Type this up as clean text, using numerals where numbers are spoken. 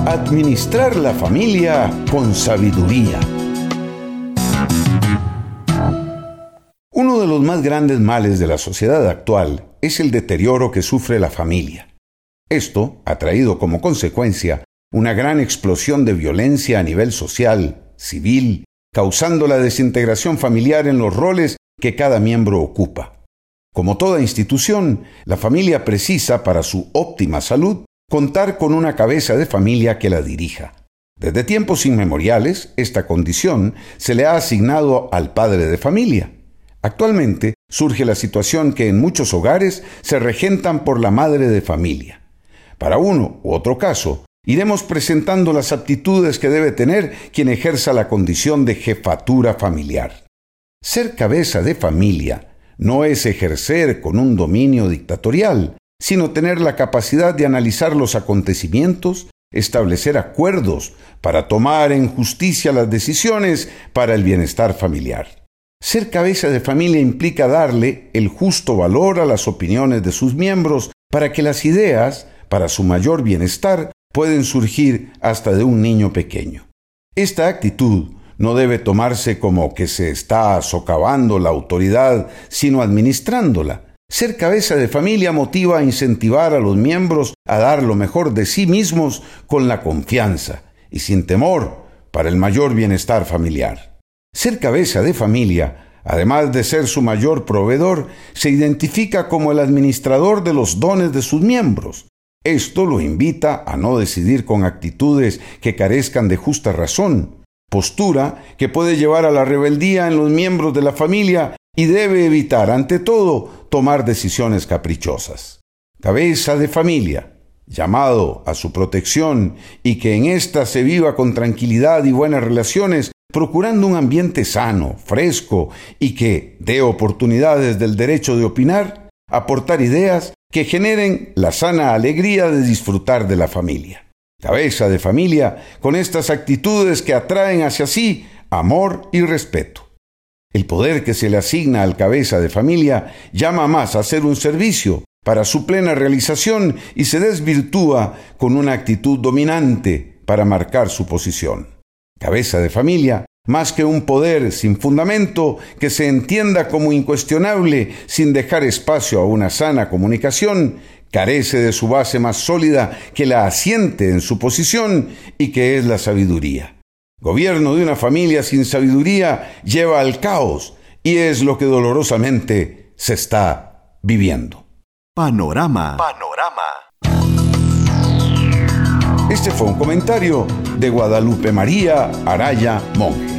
Administrar la familia con sabiduría. Uno de los más grandes males de la sociedad actual es el deterioro que sufre la familia. Esto ha traído como consecuencia una gran explosión de violencia a nivel social, civil, causando la desintegración familiar en los roles que cada miembro ocupa. Como toda institución, la familia precisa, para su óptima salud, contar con una cabeza de familia que la dirija. Desde tiempos inmemoriales, esta condición se le ha asignado al padre de familia. Actualmente surge la situación que en muchos hogares se regentan por la madre de familia. Para uno u otro caso, iremos presentando las aptitudes que debe tener quien ejerza la condición de jefatura familiar. Ser cabeza de familia no es ejercer con un dominio dictatorial, sino tener la capacidad de analizar los acontecimientos, establecer acuerdos para tomar en justicia las decisiones para el bienestar familiar. Ser cabeza de familia implica darle el justo valor a las opiniones de sus miembros para que las ideas, para su mayor bienestar, pueden surgir hasta de un niño pequeño. Esta actitud no debe tomarse como que se está socavando la autoridad, sino administrándola. Ser cabeza de familia motiva a incentivar a los miembros a dar lo mejor de sí mismos con la confianza y sin temor para el mayor bienestar familiar. Ser cabeza de familia, además de ser su mayor proveedor, se identifica como el administrador de los dones de sus miembros. Esto lo invita a no decidir con actitudes que carezcan de justa razón, postura que puede llevar a la rebeldía en los miembros de la familia y debe evitar, ante todo, tomar decisiones caprichosas. Cabeza de familia, llamado a su protección y que en ésta se viva con tranquilidad y buenas relaciones, procurando un ambiente sano, fresco y que dé oportunidades del derecho de opinar, aportar ideas que generen la sana alegría de disfrutar de la familia. Cabeza de familia con estas actitudes que atraen hacia sí amor y respeto. El poder que se le asigna al cabeza de familia llama más a hacer un servicio para su plena realización y se desvirtúa con una actitud dominante para marcar su posición. Cabeza de familia, más que un poder sin fundamento que se entienda como incuestionable sin dejar espacio a una sana comunicación, carece de su base más sólida que la asiente en su posición y que es la sabiduría. Gobierno de una familia sin sabiduría lleva al caos y es lo que dolorosamente se está viviendo. Panorama. Este fue un comentario de Guadalupe María Araya Monge.